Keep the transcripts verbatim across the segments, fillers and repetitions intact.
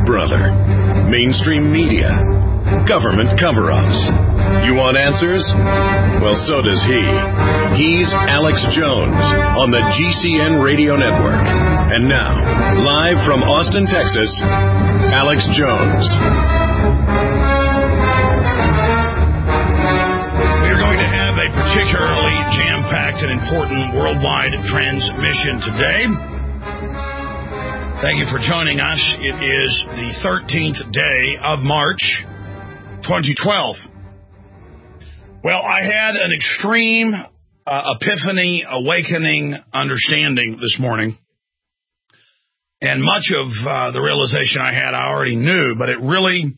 Big Brother, mainstream media, government cover-ups. You want answers? Well, so does he. He's Alex Jones on the G C N Radio Network. And now, live from Austin, Texas, Alex Jones. We're going to have a particularly jam-packed and important worldwide transmission today. Thank you for joining us. It is the thirteenth day of March, twenty twelve. Well, I had an extreme uh, epiphany, awakening, understanding this morning. And much of uh, the realization I had, I already knew, but it really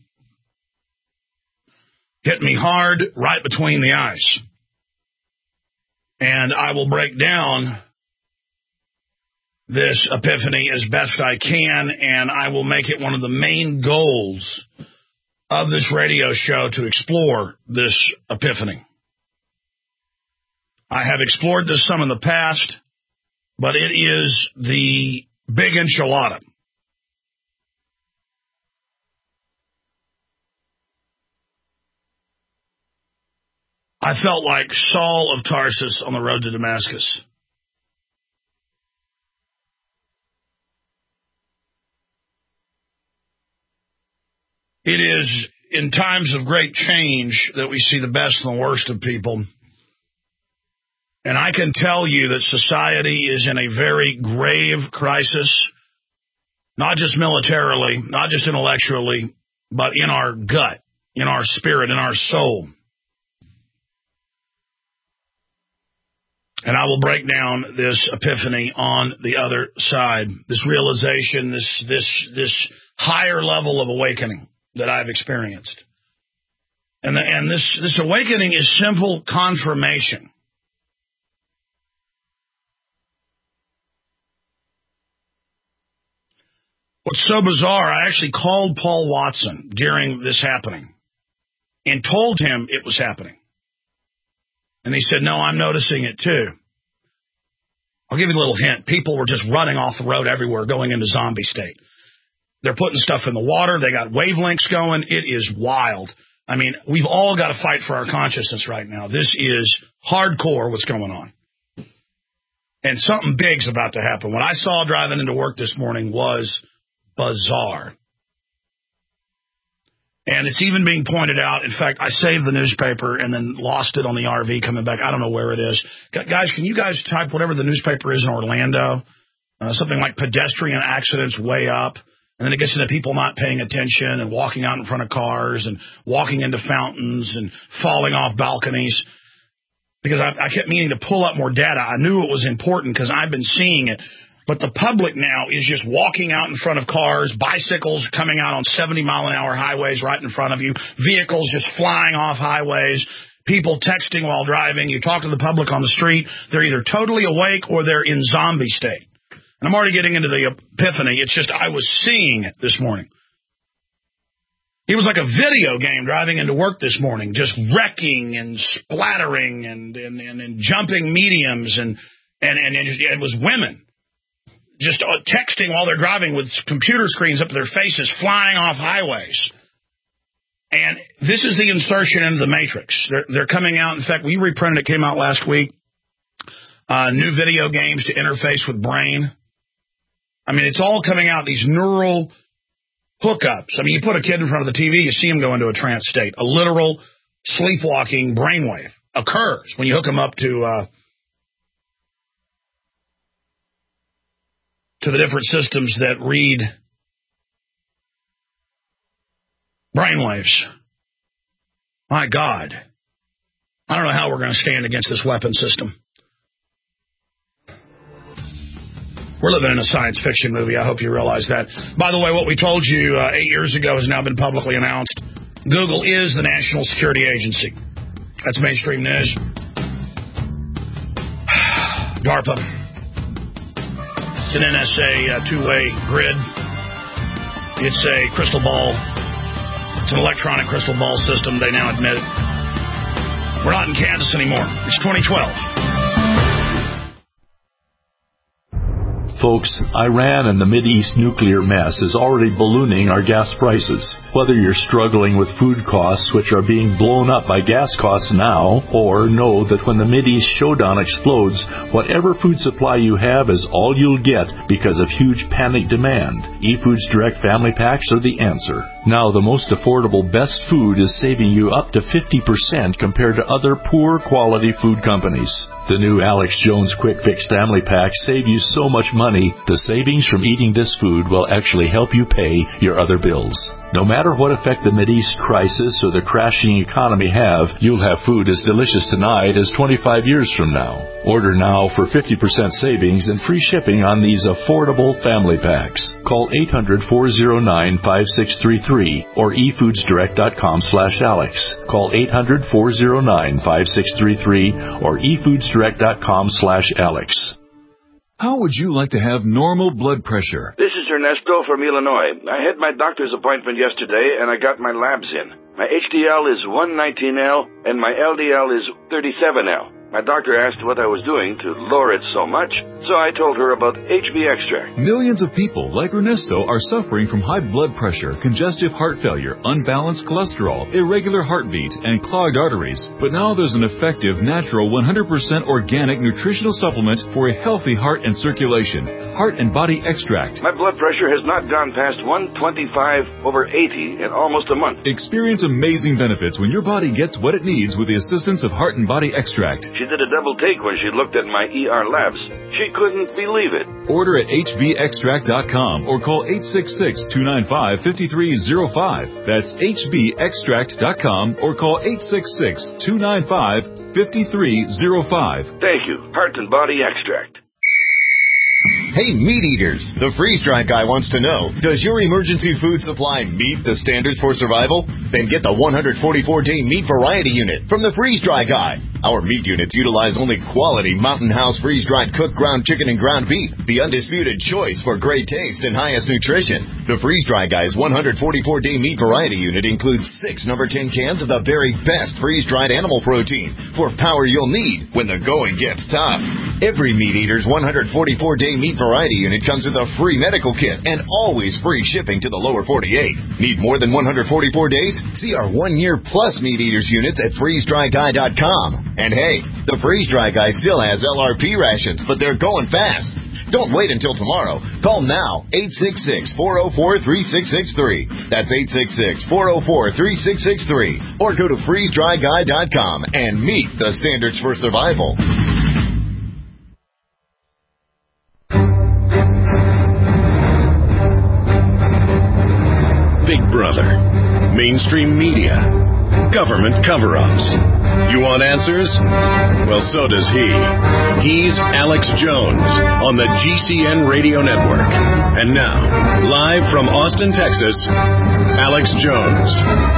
hit me hard right between the eyes. And I will break down this epiphany as best I can, and I will make it one of the main goals of this radio show to explore this epiphany. I have explored this some in the past, but it is the big enchilada. I felt like Saul of Tarsus on the road to Damascus. It is in times of great change that we see the best and the worst of people. And I can tell you that society is in a very grave crisis, not just militarily, not just intellectually, but in our gut, in our spirit, in our soul. And I will break down this epiphany on the other side, this realization, this this this higher level of awakening that I've experienced. And, the, and this, this awakening is simple confirmation. What's so bizarre, I actually called Paul Watson during this happening and told him it was happening. And he said, no, I'm noticing it too. I'll give you a little hint. People were just running off the road everywhere, going into zombie state. They're putting stuff in the water. They got wavelengths going. It is wild. I mean, we've all got to fight for our consciousness right now. This is hardcore what's going on. And something big's about to happen. What I saw driving into work this morning was bizarre. And it's even being pointed out. In fact, I saved the newspaper and then lost it on the R V coming back. I don't know where it is. Guys, can you guys type whatever the newspaper is in Orlando? Uh, something like pedestrian accidents way up. And then it gets into people not paying attention and walking out in front of cars and walking into fountains and falling off balconies. Because I, I kept meaning to pull up more data. I knew it was important because I've been seeing it. But the public now is just walking out in front of cars, bicycles coming out on seventy mile an hour highways right in front of you, vehicles just flying off highways, people texting while driving. You talk to the public on the street, they're either totally awake or they're in zombie state. And I'm already getting into the epiphany. It's just I was seeing it this morning. It was like a video game driving into work this morning, just wrecking and splattering and and, and, and jumping mediums. And, and, and, and just, it was women just texting while they're driving with computer screens up to their faces, flying off highways. And this is the insertion into the Matrix. They're, they're coming out. In fact, we reprinted it, came out last week. Uh, new video games to interface with brain. I mean, it's all coming out, these neural hookups. I mean, you put a kid in front of the T V, you see him go into a trance state. A literal sleepwalking brainwave occurs when you hook them up to uh, to the different systems that read brainwaves. My God. I don't know how we're going to stand against this weapon system. We're living in a science fiction movie. I hope you realize that. By the way, what we told you uh, eight years ago has now been publicly announced. Google is the National Security Agency. That's mainstream news. DARPA. It's an N S A uh, two-way grid. It's a crystal ball. It's an electronic crystal ball system. They now admit it. We're not in Kansas anymore. It's twenty twelve. Folks, Iran and the Mideast nuclear mess is already ballooning our gas prices. Whether you're struggling with food costs, which are being blown up by gas costs now, or know that when the Mideast showdown explodes, whatever food supply you have is all you'll get because of huge panic demand, eFoods Direct Family Packs are the answer. Now, the most affordable best food is saving you up to fifty percent compared to other poor quality food companies. The new Alex Jones Quick Fix Family Packs save you so much money, the savings from eating this food will actually help you pay your other bills. No matter what effect the Mideast crisis or the crashing economy have, you'll have food as delicious tonight as twenty-five years from now. Order now for fifty percent savings and free shipping on these affordable family packs. Call eight hundred, four oh nine, five six three three or e foods direct dot com slash Alex. Call eight hundred, four oh nine, five six three three or e foods direct dot com slash Alex. How would you like to have normal blood pressure? This is Ernesto from Illinois. I had my doctor's appointment yesterday, and I got my labs in. My H D L is one nineteen L, and my L D L is thirty-seven L. My doctor asked what I was doing to lower it so much, so I told her about H B Extract. Millions of people like Ernesto are suffering from high blood pressure, congestive heart failure, unbalanced cholesterol, irregular heartbeat, and clogged arteries. But now there's an effective, natural, one hundred percent organic nutritional supplement for a healthy heart and circulation. Heart and Body Extract. My blood pressure has not gone past one twenty-five over eighty in almost a month. Experience amazing benefits when your body gets what it needs with the assistance of Heart and Body Extract. She did a double take when she looked at my E R labs. She couldn't believe it. Order at h b extract dot com or call eight six six, two nine five, five three zero five. That's h b extract dot com or call eight six six, two nine five, five three zero five. Thank you. Heart and Body Extract. Hey, meat eaters, the Freeze Dry Guy wants to know, does your emergency food supply meet the standards for survival? Then get the one hundred forty-four day meat variety unit from the Freeze Dry Guy. Our meat units utilize only quality Mountain House freeze-dried cooked ground chicken and ground beef, the undisputed choice for great taste and highest nutrition. The Freeze Dry Guy's one hundred forty-four day meat variety unit includes six number ten cans of the very best freeze-dried animal protein for power you'll need when the going gets tough. Every meat eater's one hundred forty-four day meat variety unit comes with a free medical kit and always free shipping to the lower forty-eight. Need more than one hundred forty-four days? See our one-year plus meat eaters units at freeze dry guy dot com. And hey, the Freeze Dry Guy still has L R P rations, but they're going fast. Don't wait until tomorrow. Call now, eight six six, four oh four, three six six three. That's eight six six, four oh four, three six six three. Or go to freeze dry guy dot com and meet the standards for survival. Big Brother, mainstream media, government cover-ups. You want answers? Well, so does he. He's Alex Jones on the G C N Radio Network. And now, live from Austin, Texas, Alex Jones.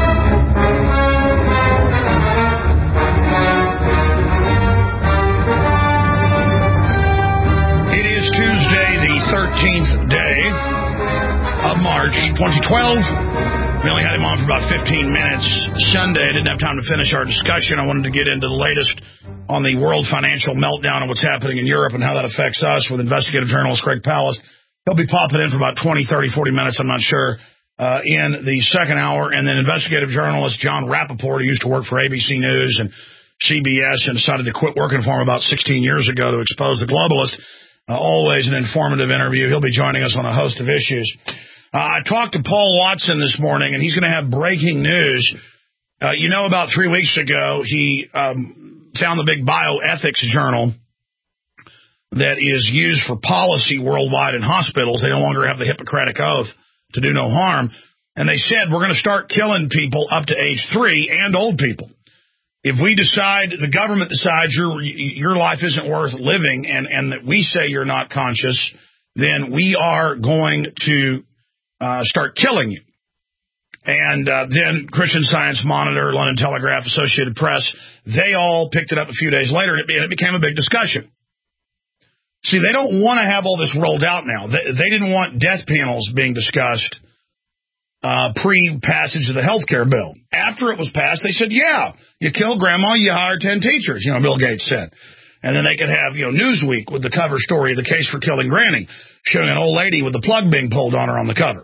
It is Tuesday, the thirteenth day of March, twenty twelve. We only had him on for about fifteen minutes. Sunday, I didn't have time to finish our discussion. I wanted to get into the latest on the world financial meltdown and what's happening in Europe and how that affects us with investigative journalist Greg Palast. He'll be popping in for about twenty, thirty, forty minutes, I'm not sure, uh, in the second hour. And then investigative journalist John Rappaport, who used to work for A B C News and C B S and decided to quit working for him about sixteen years ago to expose the globalist. Uh, always an informative interview. He'll be joining us on a host of issues. Uh, I talked to Paul Watson this morning, and he's going to have breaking news. Uh, you know, about three weeks ago, he um, found the big bioethics journal that is used for policy worldwide in hospitals. They no longer have the Hippocratic Oath to do no harm. And they said, we're going to start killing people up to age three and old people. If we decide, the government decides your your life isn't worth living and, and that we say you're not conscious, then we are going to Uh, start killing you. And uh, then Christian Science Monitor, London Telegraph, Associated Press, they all picked it up a few days later, and it, and it became a big discussion. See, they don't want to have all this rolled out now. They, they didn't want death panels being discussed uh, pre-passage of the health care bill. After it was passed, they said, yeah, you kill grandma, you hire ten teachers, you know, Bill Gates said. And then they could have, you know, Newsweek with the cover story of the case for killing Granny, showing an old lady with the plug being pulled on her on the cover.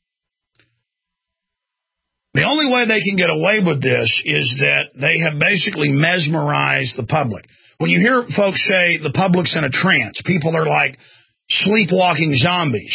The only way they can get away with this is that they have basically mesmerized the public. When you hear folks say the public's in a trance, people are like sleepwalking zombies.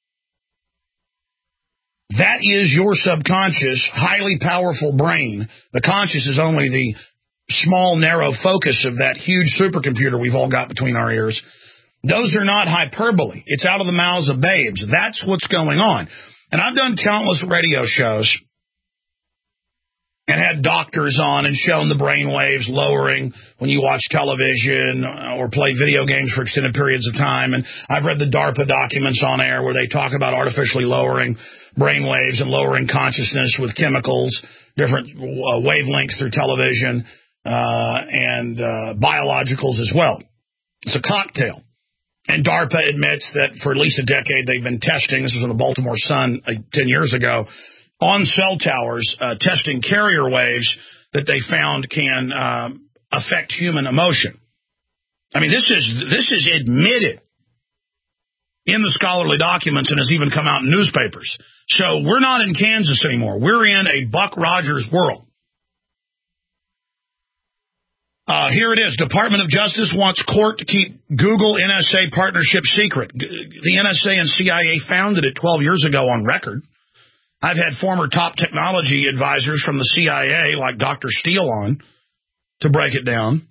That is your subconscious, highly powerful brain. The conscious is only the small, narrow focus of that huge supercomputer we've all got between our ears. Those are not hyperbole. It's out of the mouths of babes. That's what's going on. And I've done countless radio shows and had doctors on and shown the brain waves lowering when you watch television or play video games for extended periods of time. And I've read the DARPA documents on air where they talk about artificially lowering brain waves and lowering consciousness with chemicals, different uh, wavelengths through television, uh, and uh, biologicals as well. It's a cocktail. And DARPA admits that for at least a decade they've been testing, this was in the Baltimore Sun uh, ten years ago, on cell towers, uh, testing carrier waves that they found can um, affect human emotion. I mean, this is this is admitted in the scholarly documents and has even come out in newspapers. So we're not in Kansas anymore. We're in a Buck Rogers world. Uh, here it is. Department of Justice wants court to keep Google N S A partnership secret. The N S A and C I A founded it twelve years ago on record. I've had former top technology advisors from the C I A, like Doctor Steele, on to break it down.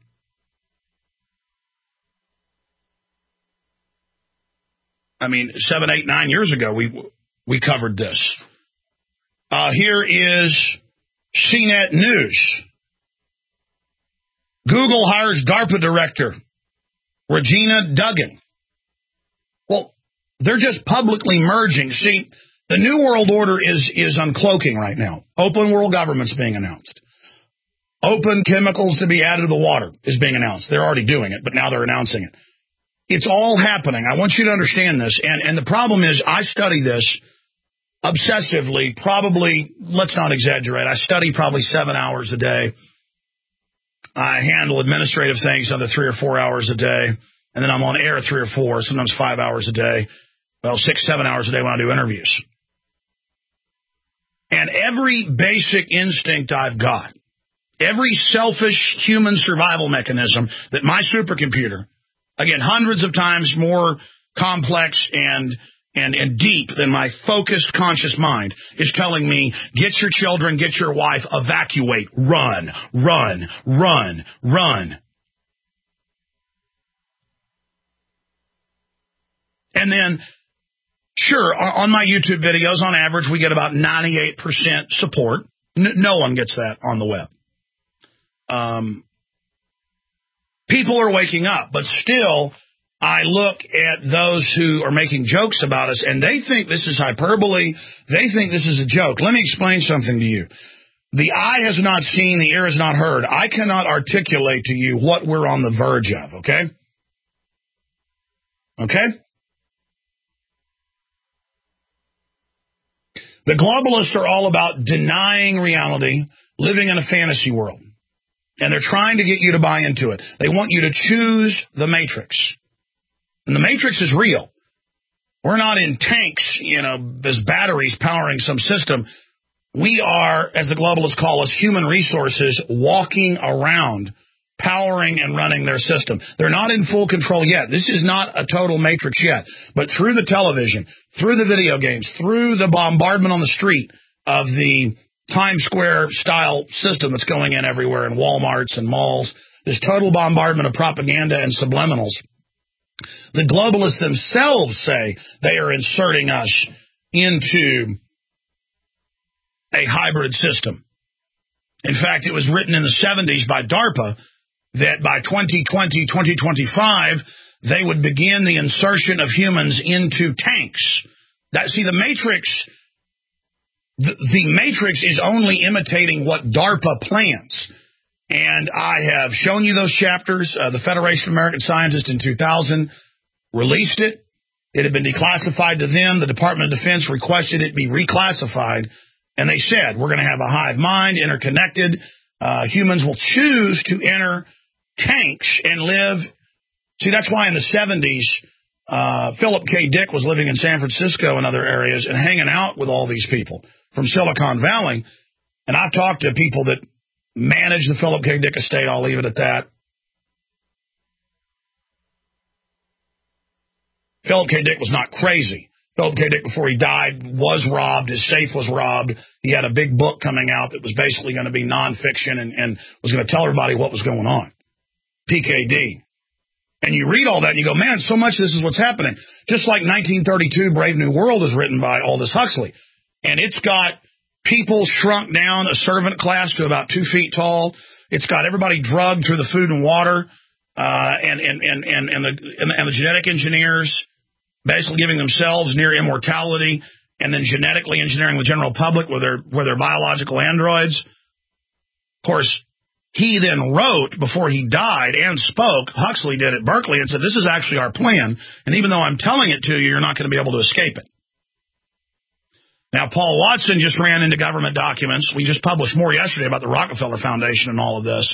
I mean, seven, eight, nine years ago, we we covered this. Uh, here is C net News. Google hires DARPA director Regina Duggan. Well, they're just publicly merging. See, the New World Order is is uncloaking right now. Open world government's being announced. Open chemicals to be added to the water is being announced. They're already doing it, but now they're announcing it. It's all happening. I want you to understand this. And, and the problem is I study this obsessively, probably, let's not exaggerate, I study probably seven hours a day. I handle administrative things another three or four hours a day. And then I'm on air three or four, sometimes five hours a day. Well, six, seven hours a day when I do interviews. And every basic instinct I've got, every selfish human survival mechanism that my supercomputer, again, hundreds of times more complex and and and deep than my focused conscious mind, is telling me, get your children, get your wife, evacuate, run, run, run, run. And then, sure, on my YouTube videos, on average, we get about ninety-eight percent support. No one gets that on the web. Um, people are waking up, but still, I look at those who are making jokes about us, and they think this is hyperbole. They think this is a joke. Let me explain something to you. The eye has not seen, the ear has not heard. I cannot articulate to you what we're on the verge of, okay? Okay? The globalists are all about denying reality, living in a fantasy world. And they're trying to get you to buy into it. They want you to choose the Matrix. And the Matrix is real. We're not in tanks, you know, as batteries powering some system. We are, as the globalists call us, human resources walking around, powering and running their system. They're not in full control yet. This is not a total Matrix yet. But through the television, through the video games, through the bombardment on the street of the Times Square-style system that's going in everywhere in Walmarts and malls, this total bombardment of propaganda and subliminals, the globalists themselves say they are inserting us into a hybrid system. In fact, it was written in the seventies by DARPA that by twenty twenty, twenty twenty-five, they would begin the insertion of humans into tanks. That, see, the Matrix, the, the Matrix is only imitating what DARPA plans. And I have shown you those chapters. Uh, the Federation of American Scientists in two thousand released it. It had been declassified to them. The Department of Defense requested it be reclassified. And they said, we're going to have a hive mind, interconnected. Uh, humans will choose to enter tanks and live. See, that's why in the seventies, uh, Philip K. Dick was living in San Francisco and other areas and hanging out with all these people from Silicon Valley. And I've talked to people that manage the Philip K. Dick estate. I'll leave it at that. Philip K. Dick was not crazy. Philip K. Dick, before he died, was robbed. His safe was robbed. He had a big book coming out that was basically going to be nonfiction and, and was going to tell everybody what was going on. P K D. And you read all that and you go, man, so much of this is what's happening. Just like nineteen thirty-two, Brave New World is written by Aldous Huxley. And it's got people shrunk down, a servant class to about two feet tall. It's got everybody drugged through the food and water, uh, and, and, and, and, and, the, and, the, and the genetic engineers basically giving themselves near immortality and then genetically engineering the general public with their, with their biological androids. Of course, he then wrote, before he died and spoke, Huxley did at Berkeley, and said, this is actually our plan, and even though I'm telling it to you, you're not going to be able to escape it. Now, Paul Watson just ran into government documents. We just published more yesterday about the Rockefeller Foundation and all of this,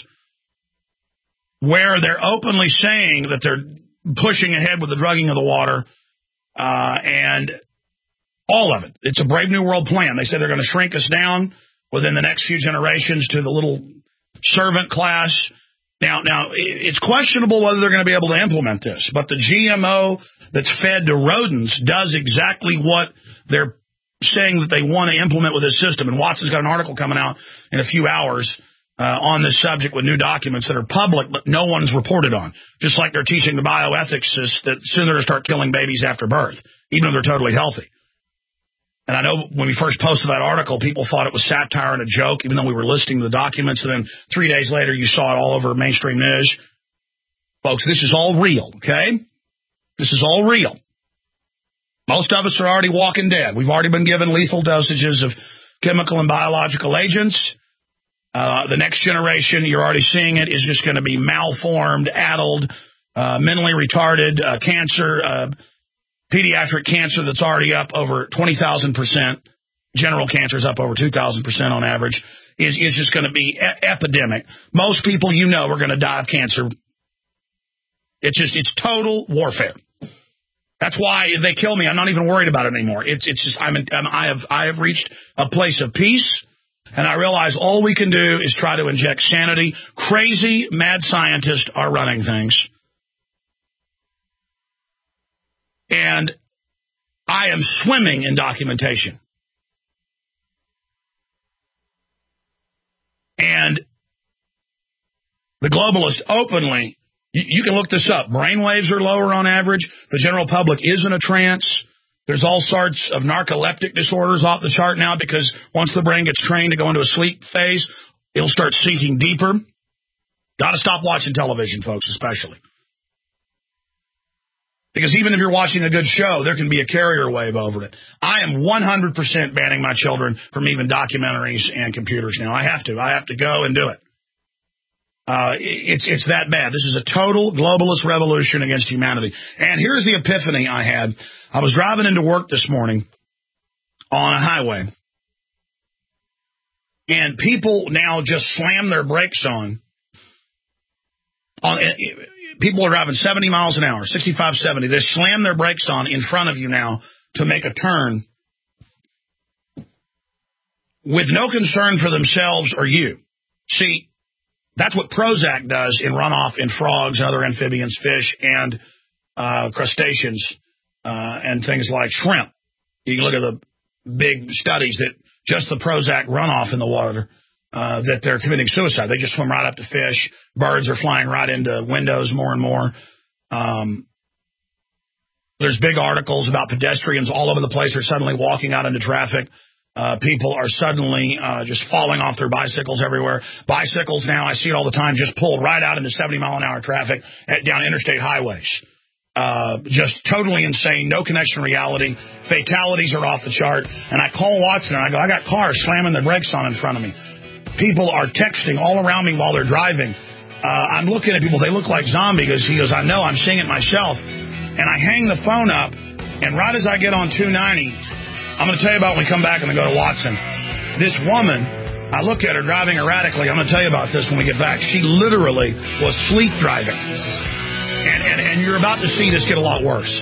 where they're openly saying that they're pushing ahead with the drugging of the water, uh, and all of it. It's a Brave New World plan. They say they're going to shrink us down within the next few generations to the little servant class. Now, now it's questionable whether they're going to be able to implement this, but the G M O that's fed to rodents does exactly what they're saying that they want to implement with this system. And Watson's got an article coming out in a few hours uh, on this subject with new documents that are public, but no one's reported on. Just like they're teaching the bioethicists that soon they're going to start killing babies after birth, even if they're totally healthy. And I know when we first posted that article, people thought it was satire and a joke, even though we were listing the documents. And then three days later, you saw it all over mainstream news. Folks, this is all real, okay? This is all real. Most of us are already walking dead. We've already been given lethal dosages of chemical and biological agents. Uh, the next generation, you're already seeing it, is just going to be malformed, addled, uh, mentally retarded, uh, cancer, uh, pediatric cancer that's already up over twenty thousand percent. General cancer is up over two thousand percent on average. Is is just going to be e- epidemic. Most people you know are going to die of cancer. It's just, it's total warfare. That's why if they kill me, I'm not even worried about it anymore. It's it's just I'm, I'm I have I have reached a place of peace, and I realize all we can do is try to inject sanity. Crazy mad scientists are running things, and I am swimming in documentation. And the globalists openly. You can look this up. Brainwaves are lower on average. The general public is in a trance. There's all sorts of narcoleptic disorders off the chart now because once the brain gets trained to go into a sleep phase, it'll start sinking deeper. Got to stop watching television, folks, especially. Because even if you're watching a good show, there can be a carrier wave over it. I am one hundred percent banning my children from even documentaries and computers now. I have to. I have to go and do it. Uh, it's it's that bad. This is a total globalist revolution against humanity. And here's the epiphany I had. I was driving into work this morning on a highway, and people now just slam their brakes on. on people are driving seventy miles an hour, sixty-five, seventy. They slam their brakes on in front of you now to make a turn with no concern for themselves or you. See, that's what Prozac does in runoff in frogs and other amphibians, fish, and uh, crustaceans, uh, and things like shrimp. You can look at the big studies that just the Prozac runoff in the water, uh, that they're committing suicide. They just swim right up to fish. Birds are flying right into windows more and more. Um, there's big articles about pedestrians all over the place. They're suddenly walking out into traffic. Uh, people are suddenly uh, just falling off their bicycles everywhere. Bicycles now, I see it all the time, just pulled right out into seventy mile an hour traffic at, down interstate highways. Uh, just totally insane, no connection to reality. Fatalities are off the chart. And I call Watson and I go, I got cars slamming their brakes on in front of me. People are texting all around me while they're driving. Uh, I'm looking at people, they look like zombies. He goes, I know, I'm seeing it myself. And I hang the phone up, and right as I get on two ninety, I'm going to tell you about when we come back and then go to Watson. This woman I look at her driving erratically. I'm going to tell you about this when we get back. She literally was sleep driving. And, and, and you're about to see this get a lot worse.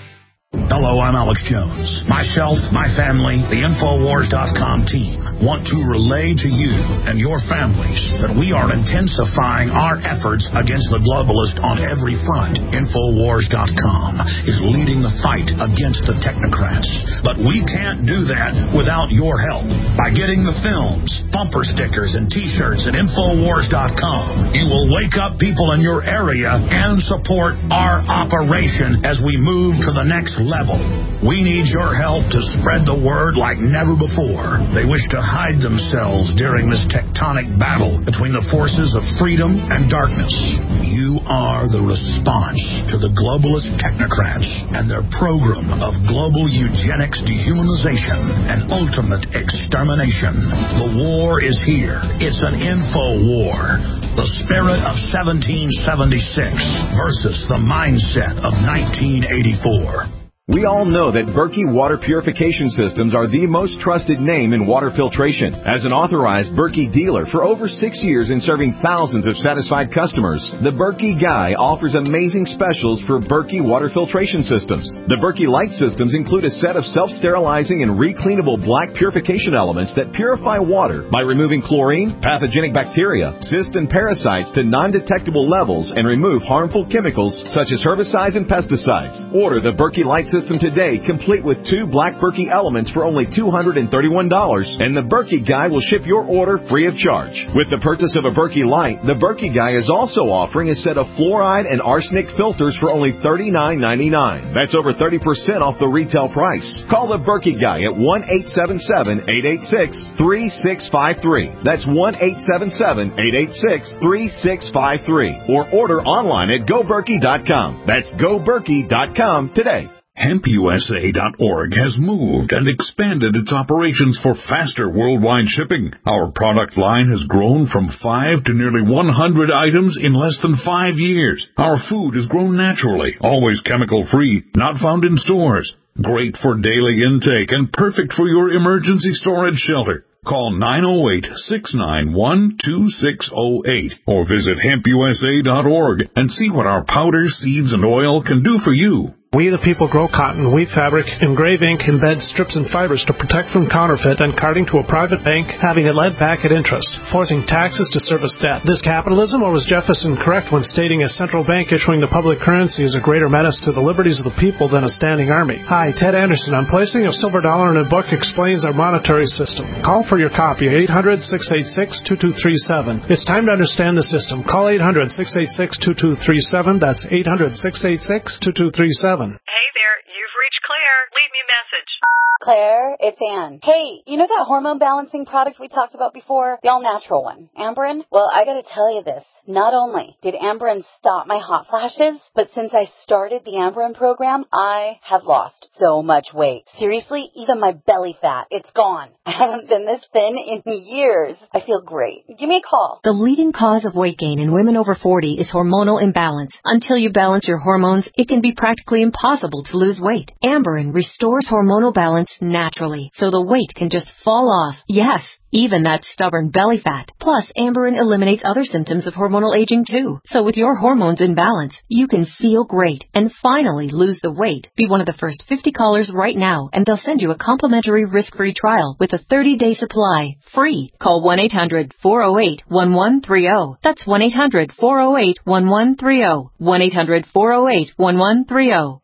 Hello, I'm Alex Jones. Myself, my family, the Infowars dot com team want to relay to you and your families that we are intensifying our efforts against the globalist on every front. Infowars dot com is leading the fight against the technocrats. But we can't do that without your help. By getting the films, bumper stickers, and T-shirts at Infowars dot com, you will wake up people in your area and support our operation as we move to the next level. We need your help to spread the word like never before. They wish to hide themselves during this tectonic battle between the forces of freedom and darkness. You are the response to the globalist technocrats and their program of global eugenics, dehumanization, and ultimate extermination. The war is here. It's an info war. The spirit of seventeen seventy-six versus the mindset of nineteen eighty-four. We all know that Berkey Water Purification Systems are the most trusted name in water filtration. As an authorized Berkey dealer for over six years and serving thousands of satisfied customers, the Berkey Guy offers amazing specials for Berkey Water Filtration Systems. The Berkey Light Systems include a set of self-sterilizing and recleanable black purification elements that purify water by removing chlorine, pathogenic bacteria, cysts, and parasites to non-detectable levels and remove harmful chemicals such as herbicides and pesticides. Order the Berkey Light System System today, complete with two black Berkey elements for only two hundred thirty-one dollars, and the Berkey Guy will ship your order free of charge. With the purchase of a Berkey Light, the Berkey Guy is also offering a set of fluoride and arsenic filters for only thirty-nine ninety-nine. That's over thirty percent off the retail price. Call the Berkey Guy at one eight seven seven, eight eight six, three six five three. That's one eight seven seven, eight eight six, three six five three. Or order online at go berkey dot com. That's go berkey dot com today. Hemp U S A dot org has moved and expanded its operations for faster worldwide shipping. Our product line has grown from five to nearly one hundred items in less than five years. Our food is grown naturally, always chemical-free, not found in stores. Great for daily intake and perfect for your emergency storage shelter. Call nine oh eight, six nine one, two six oh eight or visit hemp U S A dot org and see what our powder, seeds, and oil can do for you. We the people grow cotton, weave fabric, engrave ink, embed strips and fibers to protect from counterfeit and carting to a private bank, having it lent back at interest, forcing taxes to service debt. This capitalism, or was Jefferson correct when stating a central bank issuing the public currency is a greater menace to the liberties of the people than a standing army? Hi, Ted Anderson. I'm placing a silver dollar in a book explains our monetary system. Call for your copy, eight hundred, six eight six, two two three seven. It's time to understand the system. Call eight hundred, six eight six, two two three seven. That's eight hundred, six eight six, two two three seven. Hey there, you've reached Claire. Leave me a message. Claire, it's Ann. Hey, you know that hormone balancing product we talked about before? The all-natural one. Amberen? Well, I gotta tell you this. Not only did Amberen stop my hot flashes, but since I started the Amberen program, I have lost so much weight. Seriously, even my belly fat, it's gone. I haven't been this thin in years. I feel great. Give me a call. The leading cause of weight gain in women over forty is hormonal imbalance. Until you balance your hormones, it can be practically impossible to lose weight. Amberen restores hormonal balance naturally, so the weight can just fall off. Yes, even that stubborn belly fat. Plus, Amberen eliminates other symptoms of hormonal aging too. So with your hormones in balance, you can feel great and finally lose the weight. Be one of the first fifty callers right now, and they'll send you a complimentary risk-free trial with a thirty-day supply, free. Call one eight hundred, four oh eight, one one three oh. That's one eight hundred, four oh eight, one one three oh. one eight hundred, four oh eight, one one three oh.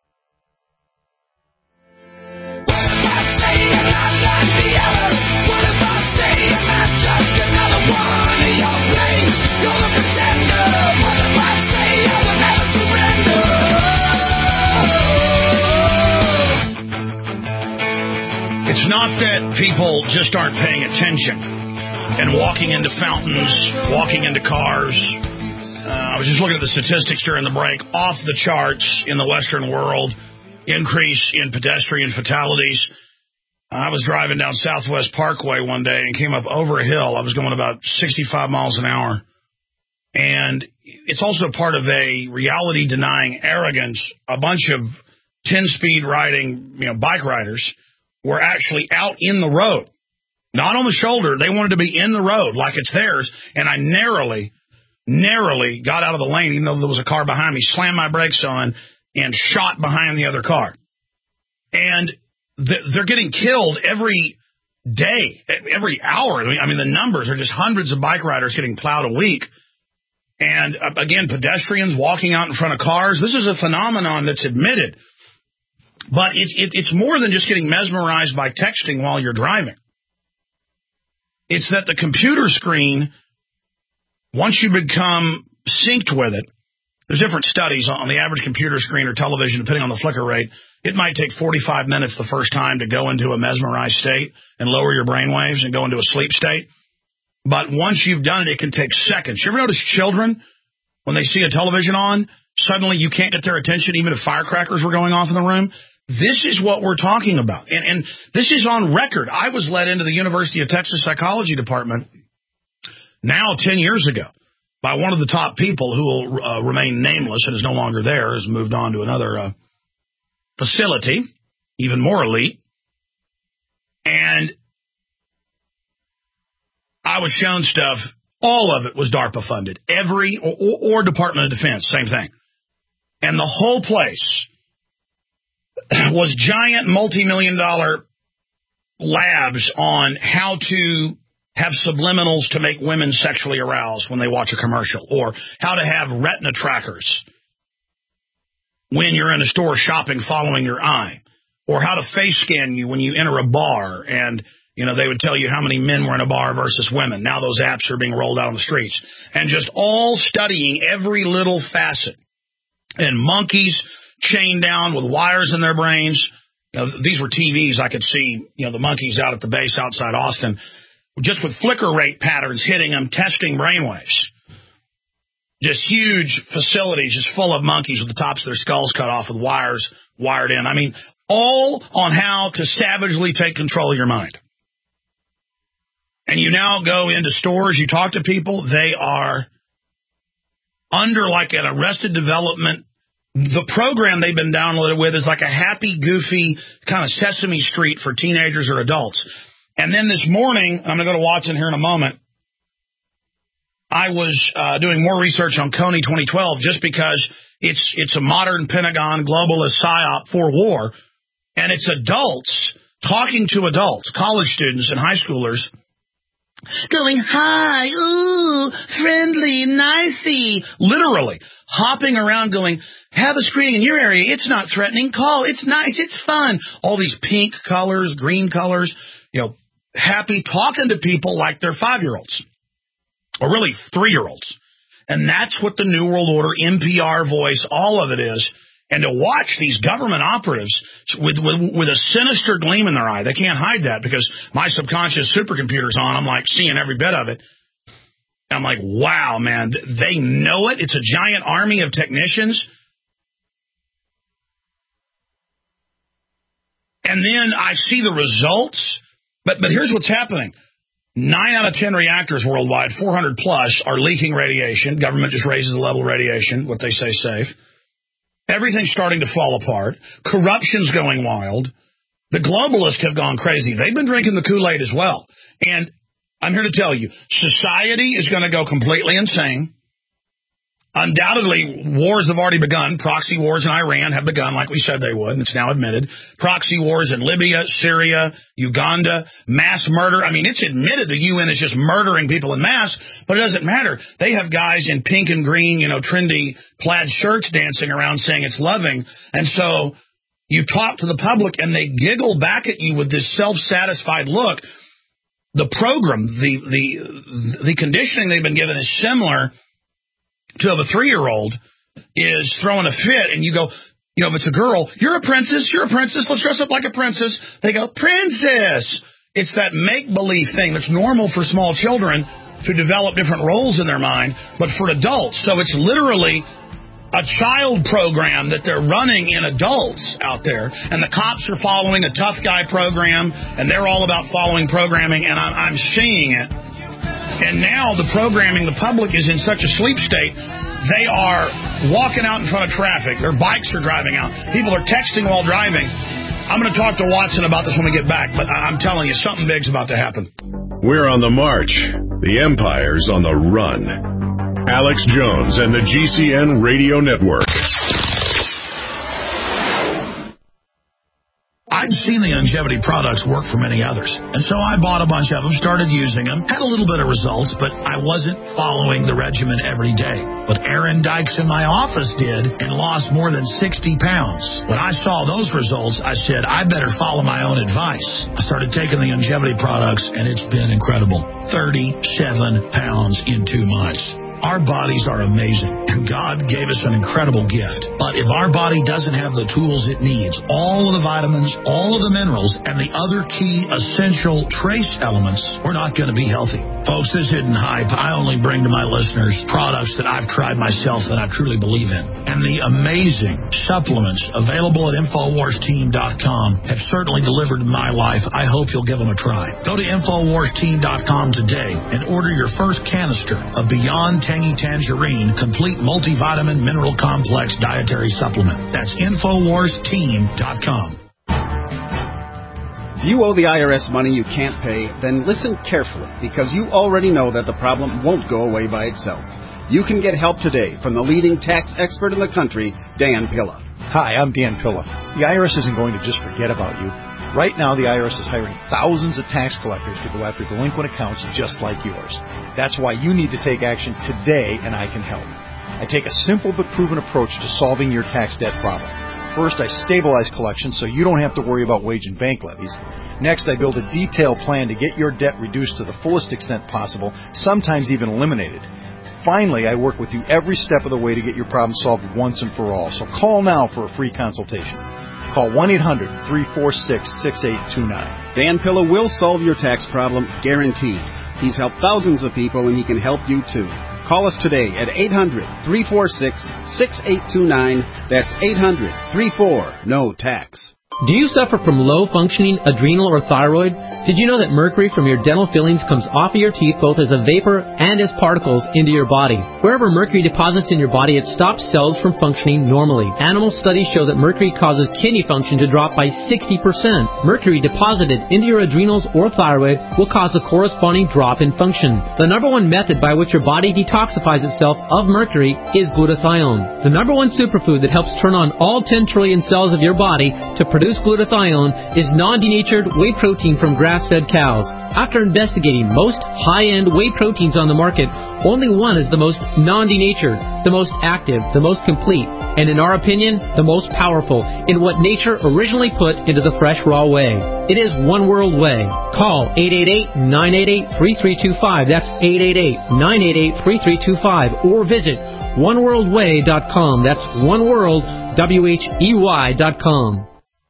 It's not that people just aren't paying attention and walking into fountains, walking into cars. Uh, I was just looking at the statistics during the break. Off the charts in the Western world, increase in pedestrian fatalities. I was driving down Southwest Parkway one day and came up over a hill. I was going about sixty-five miles an hour. And it's also part of a reality-denying arrogance. A bunch of ten-speed riding, you know, bike riders were actually out in the road Not on the shoulder. They wanted to be in the road like it's theirs, and I narrowly, narrowly got out of the lane, even though there was a car behind me, slammed my brakes on, and shot behind the other car. And th- they're getting killed every day, every hour. I mean, the numbers are just hundreds of bike riders getting plowed a week. And, uh, again, pedestrians walking out in front of cars. This is a phenomenon that's admitted. But it, it, it's more than just getting mesmerized by texting while you're driving. It's that the computer screen, once you become synced with it, there's different studies on the average computer screen or television, depending on the flicker rate. It might take forty-five minutes the first time to go into a mesmerized state and lower your brain waves and go into a sleep state. But once you've done it, it can take seconds. You ever notice children, when they see a television on, suddenly you can't get their attention even if firecrackers were going off in the room? This is what we're talking about. And, and this is on record. I was let into the University of Texas Psychology Department now ten years ago by one of the top people who will uh, remain nameless and is no longer there, has moved on to another uh, facility, even more elite. And I was shown stuff. All of it was DARPA funded. Every, or, or Department of Defense, same thing. And the whole place was giant multi-million dollar labs on how to have subliminals to make women sexually aroused when they watch a commercial, or how to have retina trackers when you're in a store shopping following your eye, or how to face scan you when you enter a bar, and you know they would tell you how many men were in a bar versus women. Now those apps are being rolled out on the streets, and just all studying every little facet. And monkeys chained down with wires in their brains. You know, these were T Vs. I could see, you know, the monkeys out at the base outside Austin, just with flicker rate patterns hitting them, testing brainwaves. Just huge facilities, just full of monkeys with the tops of their skulls cut off with wires wired in. I mean, all on how to savagely take control of your mind. And you now go into stores, you talk to people, they are under like an Arrested Development. The program they've been downloaded with is like a happy, goofy kind of Sesame Street for teenagers or adults. And then this morning, I'm going to go to Watson here in a moment, I was uh, doing more research on Kony twenty twelve just because it's it's a modern Pentagon globalist psyop for war, and it's adults talking to adults, college students and high schoolers, going, hi, ooh, friendly, nicey, literally hopping around going, have a screening in your area. It's not threatening. Call. It's nice. It's fun. All these pink colors, green colors, you know, happy, talking to people like they're five-year-olds or really three-year-olds. And that's what the New World Order, N P R voice, all of it is. And to watch these government operatives with, with with a sinister gleam in their eye, they can't hide that because my subconscious supercomputer's on. I'm like seeing every bit of it. I'm like, wow, man, they know it. It's a giant army of technicians. And then I see the results. But but here's what's happening. Nine out of ten reactors worldwide, four hundred plus, are leaking radiation. Government just raises the level of radiation, what they say safe. Everything's starting to fall apart. Corruption's going wild. The globalists have gone crazy. They've been drinking the Kool-Aid as well. And I'm here to tell you, society is going to go completely insane. Undoubtedly, wars have already begun. Proxy wars in Iran have begun like we said they would, and it's now admitted. Proxy wars in Libya, Syria, Uganda, mass murder. I mean, it's admitted the U N is just murdering people in mass, but it doesn't matter. They have guys in pink and green, you know, trendy plaid shirts dancing around saying it's loving. And so you talk to the public, and they giggle back at you with this self-satisfied look. The program, the the the conditioning they've been given is similar to of a three-year-old is throwing a fit, and you go, you know, if it's a girl, you're a princess, you're a princess, let's dress up like a princess. They go, princess. It's that make-believe thing that's normal for small children to develop different roles in their mind, but for adults. So it's literally a child program that they're running in adults out there, and the cops are following a tough guy program, and they're all about following programming, and I'm, I'm seeing it. And now the programming, the public is in such a sleep state, they are walking out in front of traffic. Their bikes are driving out. People are texting while driving. I'm going to talk to Watson about this when we get back, but I'm telling you, something big's about to happen. We're on the march. The Empire's on the run. Alex Jones and the G C N Radio Network. I'd seen the longevity products work for many others, and so I bought a bunch of them, started using them, had a little bit of results, but I wasn't following the regimen every day. But Aaron Dykes in my office did and lost more than sixty pounds. When I saw those results, I said, I better follow my own advice. I started taking the longevity products, and it's been incredible. thirty-seven pounds in two months. Our bodies are amazing, and God gave us an incredible gift. But if our body doesn't have the tools it needs, all of the vitamins, all of the minerals, and the other key essential trace elements, we're not going to be healthy. Folks, this isn't hype. I only bring to my listeners products that I've tried myself that I truly believe in. And the amazing supplements available at Infowars Team dot com have certainly delivered in my life. I hope you'll give them a try. Go to Infowars Team dot com today and order your first canister of Beyond Tangy Tangerine Complete Multivitamin Mineral Complex Dietary Supplement. That's Infowars Team dot com. If you owe the I R S money you can't pay, then listen carefully, because you already know that the problem won't go away by itself. You can get help today from the leading tax expert in the country, Dan Pilla. Hi, I'm Dan Pilla. The I R S isn't going to just forget about you. Right now, the I R S is hiring thousands of tax collectors to go after delinquent accounts just like yours. That's why you need to take action today, and I can help. I take a simple but proven approach to solving your tax debt problem. First, I stabilize collections so you don't have to worry about wage and bank levies. Next, I build a detailed plan to get your debt reduced to the fullest extent possible, sometimes even eliminated. Finally, I work with you every step of the way to get your problem solved once and for all. So call now for a free consultation. Call one eight hundred, three four six, six eight two nine. Dan Pilla will solve your tax problem, guaranteed. He's helped thousands of people, and he can help you too. Call us today at eight hundred, three four six, six eight two nine. That's eight hundred, three four, N O T A X. Do you suffer from low-functioning adrenal or thyroid? Did you know that mercury from your dental fillings comes off of your teeth both as a vapor and as particles into your body? Wherever mercury deposits in your body, it stops cells from functioning normally. Animal studies show that mercury causes kidney function to drop by sixty percent. Mercury deposited into your adrenals or thyroid will cause a corresponding drop in function. The number one method by which your body detoxifies itself of mercury is glutathione. The number one superfood that helps turn on all ten trillion cells of your body to produce glutathione is non-denatured whey protein from grass-fed cows. After investigating most high-end whey proteins on the market, only one is the most non-denatured, the most active, the most complete, and in our opinion, the most powerful in what nature originally put into the fresh raw whey. It is One World Whey. Call eight eight eight, nine eight eight, three three two five. That's eight eight eight, nine eight eight, three three two five. Or visit one world whey dot com. That's oneworld, W H E Y dot com.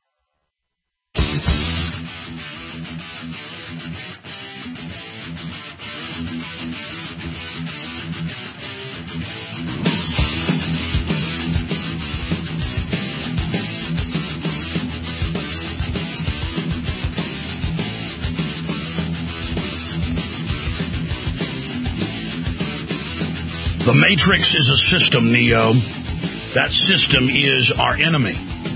The Matrix is a system, Neo. That system is our enemy.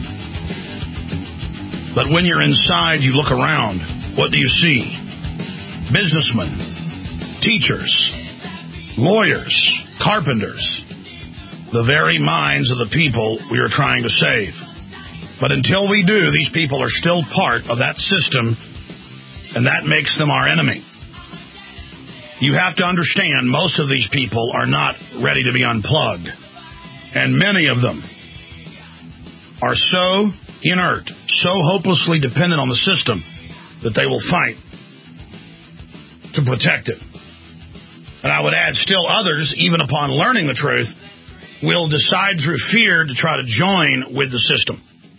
But when you're inside, you look around. What do you see? Businessmen, teachers, lawyers, carpenters, the very minds of the people we are trying to save. But until we do, these people are still part of that system, and that makes them our enemy. You have to understand, most of these people are not ready to be unplugged. And many of them are so inert, so hopelessly dependent on the system, that they will fight to protect it. And I would add, still others, even upon learning the truth, will decide through fear to try to join with the system.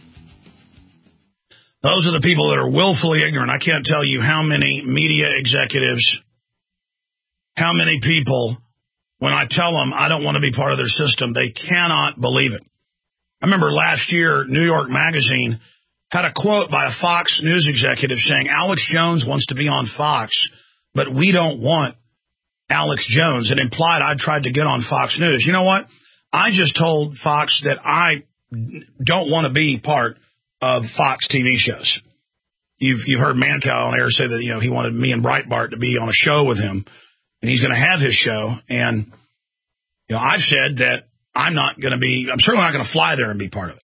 Those are the people that are willfully ignorant. I can't tell you how many media executives, how many people, when I tell them I don't want to be part of their system, they cannot believe it. I remember last year, New York Magazine had a quote by a Fox News executive saying, Alex Jones wants to be on Fox, but we don't want Alex Jones. It implied I tried to get on Fox News. You know what? I just told Fox that I don't want to be part of Fox T V shows. You've you've heard Mancow on air say that, you know, he wanted me and Breitbart to be on a show with him, and he's going to have his show. And, you know, I've said that I'm not going to be, I'm certainly not going to fly there and be part of it.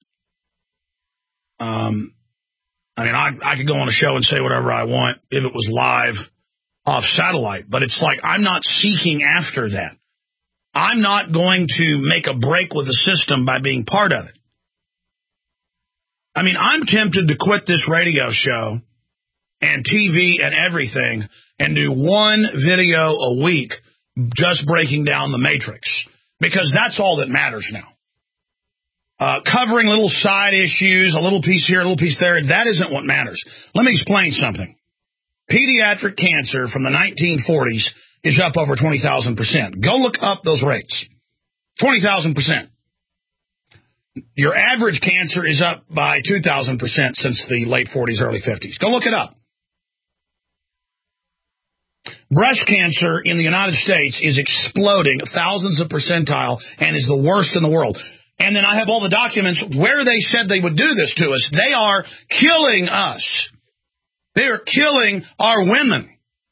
Um, I mean, I, I could go on a show and say whatever I want if it was live off satellite, but it's like I'm not seeking after that. I'm not going to make a break with the system by being part of it. I mean, I'm tempted to quit this radio show and T V and everything and do one video a week just breaking down the Matrix, because that's all that matters now. Uh, covering little side issues, a little piece here, a little piece there, that isn't what matters. Let me explain something. Pediatric cancer from the nineteen forties is up over twenty thousand percent. Go look up those rates. twenty thousand percent. Your average cancer is up by two thousand percent since the late forties, early fifties. Go look it up. Breast cancer in the United States is exploding thousands of percentile and is the worst in the world. And then I have all the documents where they said they would do this to us. They are killing us. They are killing our women.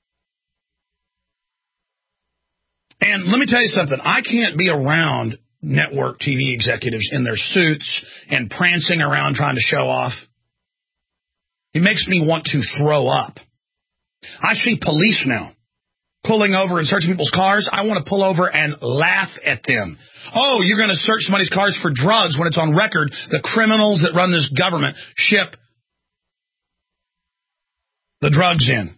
And let me tell you something. I can't be around network T V executives in their suits and prancing around trying to show off. It makes me want to throw up. I see police now pulling over and searching people's cars. I want to pull over and laugh at them. Oh, you're going to search somebody's cars for drugs when it's on record the criminals that run this government ship the drugs in.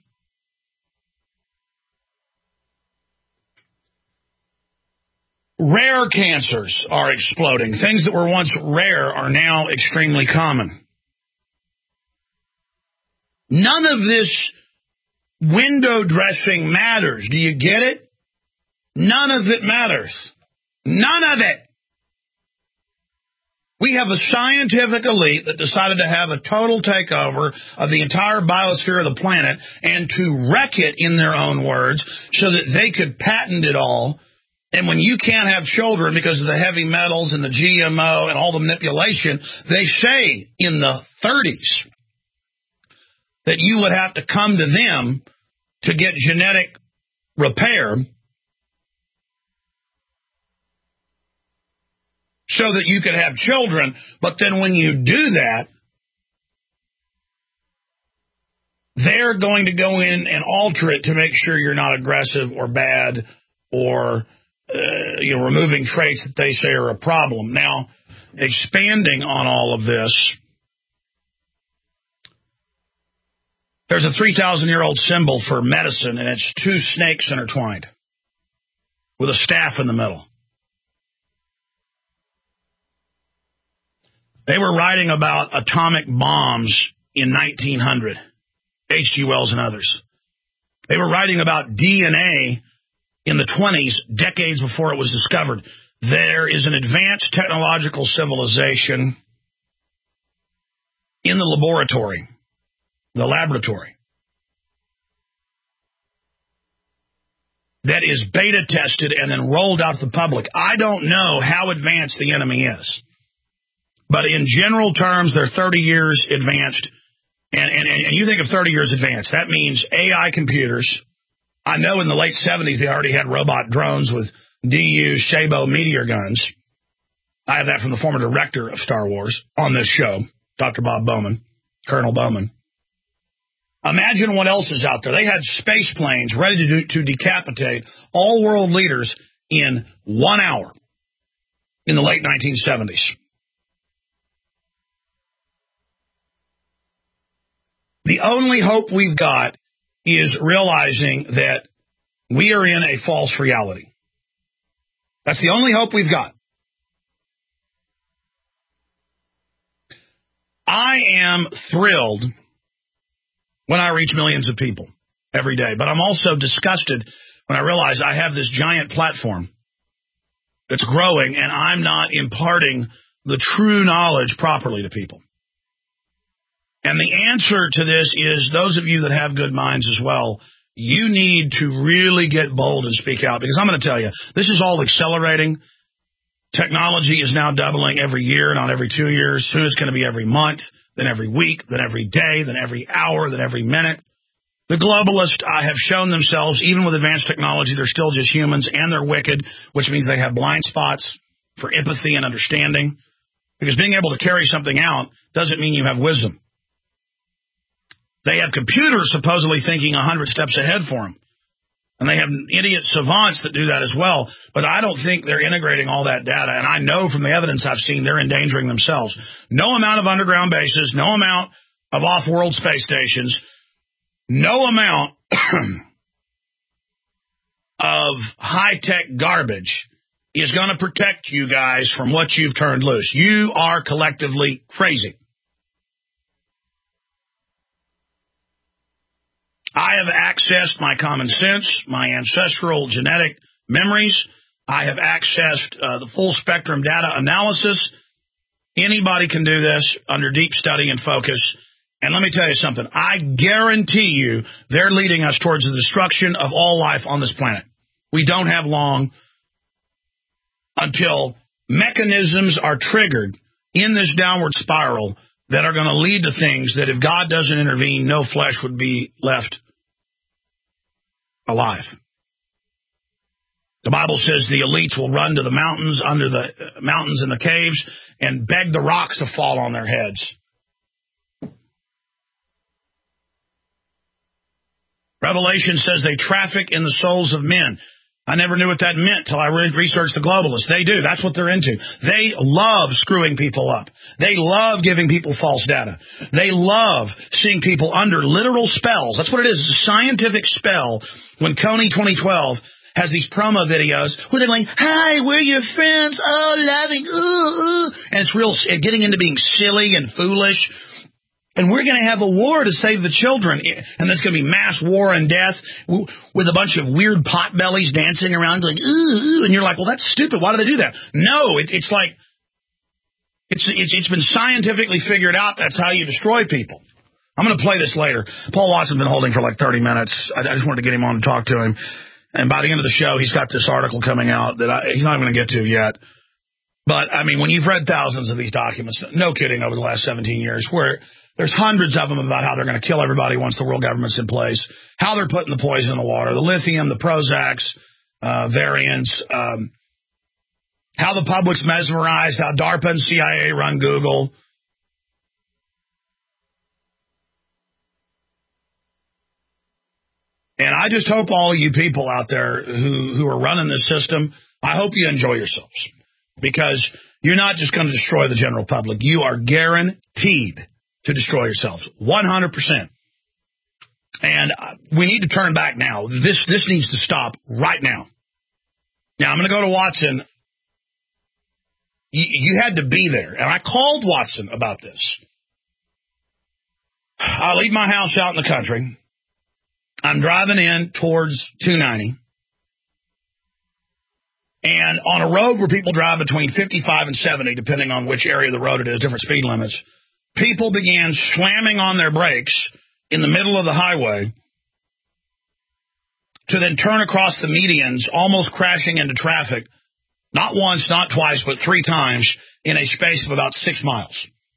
Rare cancers are exploding. Things that were once rare are now extremely common. None of this window dressing matters. Do you get it? None of it matters. None of it. We have a scientific elite that decided to have a total takeover of the entire biosphere of the planet and to wreck it, in their own words, so that they could patent it all. And when you can't have children because of the heavy metals and the G M O and all the manipulation, they say in the thirties that you would have to come to them to get genetic repair so that you could have children. But then when you do that, they're going to go in and alter it to make sure you're not aggressive or bad or uh, you know, removing traits that they say are a problem. Now, expanding on all of this, there's a three thousand year old symbol for medicine, and it's two snakes intertwined with a staff in the middle. They were writing about atomic bombs in nineteen hundred, H G Wells and others. They were writing about D N A in the twenties, decades before it was discovered. There is an advanced technological civilization in the laboratory, the laboratory, that is beta tested and then rolled out to the public. I don't know how advanced the enemy is, but in general terms, they're thirty years advanced. And, and, and you think of thirty years advanced, that means A I computers. I know in the late seventies, they already had robot drones with D U Shabo meteor guns. I have that from the former director of Star Wars on this show, Doctor Bob Bowman, Colonel Bowman. Imagine what else is out there. They had space planes ready to, do, to decapitate all world leaders in one hour in the late nineteen seventies. The only hope we've got is realizing that we are in a false reality. That's the only hope we've got. I am thrilled when I reach millions of people every day, but I'm also disgusted when I realize I have this giant platform that's growing and I'm not imparting the true knowledge properly to people. And the answer to this is those of you that have good minds as well, you need to really get bold and speak out, because I'm going to tell you, this is all accelerating. Technology is now doubling every year, not every two years. Soon it's going to be every month. then every week, then every day, then every hour, then every minute. The globalists uh, have shown themselves, even with advanced technology, they're still just humans, and they're wicked, which means they have blind spots for empathy and understanding. Because being able to carry something out doesn't mean you have wisdom. They have computers supposedly thinking a hundred steps ahead for them. And they have idiot savants that do that as well. But I don't think they're integrating all that data. And I know from the evidence I've seen, they're endangering themselves. No amount of underground bases, no amount of off-world space stations, no amount of high-tech garbage is going to protect you guys from what you've turned loose. You are collectively crazy. I have accessed my common sense, my ancestral genetic memories. I have accessed uh, the full spectrum data analysis. Anybody can do this under deep study and focus. And let me tell you something. I guarantee you they're leading us towards the destruction of all life on this planet. We don't have long until mechanisms are triggered in this downward spiral that are going to lead to things that if God doesn't intervene, no flesh would be left alive. The Bible says the elites will run to the mountains, under the uh, mountains and the caves, and beg the rocks to fall on their heads. Revelation says they traffic in the souls of men. I never knew what that meant till I researched the globalists. They do. That's what they're into. They love screwing people up. They love giving people false data. They love seeing people under literal spells. That's what it is. It's a scientific spell. When Kony twenty twelve has these promo videos where they're like, hi, we're your friends, oh, loving, ooh, ooh. And it's real, getting into being silly and foolish. And we're going to have a war to save the children. And there's going to be mass war and death with a bunch of weird potbellies dancing around going, ooh, and you're like, well, that's stupid. Why do they do that? No, it, it's like, it's, it's it's been scientifically figured out that's how you destroy people. I'm going to play this later. Paul Watson's been holding for like thirty minutes. I, I just wanted to get him on and talk to him. And by the end of the show, he's got this article coming out that I, he's not going to get to yet. But, I mean, when you've read thousands of these documents, no kidding, over the last seventeen years, where there's hundreds of them about how they're going to kill everybody once the world government's in place, how they're putting the poison in the water, the lithium, the Prozacs, uh, variants, um, how the public's mesmerized, how DARPA and C I A run Google. And I just hope all of you people out there who, who are running this system, I hope you enjoy yourselves. Because you're not just going to destroy the general public. You are guaranteed to destroy yourselves. one hundred percent. And we need to turn back now. This this needs to stop right now. Now, I'm going to go to Watson. You, you had to be there. And I called Watson about this. I leave my house out in the country. I'm driving in towards two ninety. And on a road where people drive between fifty-five and seventy, depending on which area of the road it is, different speed limits, people began slamming on their brakes in the middle of the highway to then turn across the medians, almost crashing into traffic, not once, not twice, but three times in a space of about six miles.